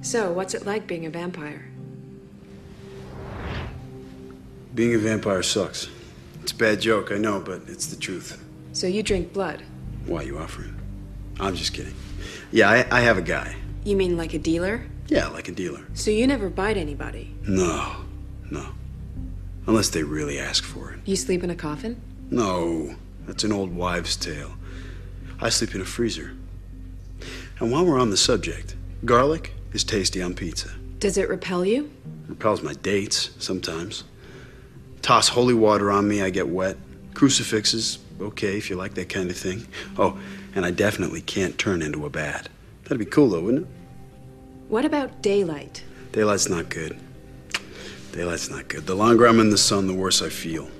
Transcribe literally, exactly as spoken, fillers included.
So, what's it like being a vampire? Being a vampire sucks. It's a bad joke, I know, but it's the truth. So you drink blood? Why are you offering? I'm just kidding. Yeah, I, I have a guy. You mean like a dealer? Yeah, like a dealer. So you never bite anybody? No, no. Unless they really ask for it. You sleep in a coffin? No, that's an old wives' tale. I sleep in a freezer. And while we're on the subject, garlic is tasty on pizza. Does it repel you? Repels my dates, sometimes. Toss holy water on me, I get wet. Crucifixes, okay, if you like that kind of thing. Oh, and I definitely can't turn into a bat. That'd be cool, though, wouldn't it? What about daylight? Daylight's not good. Daylight's not good. The longer I'm in the sun, the worse I feel.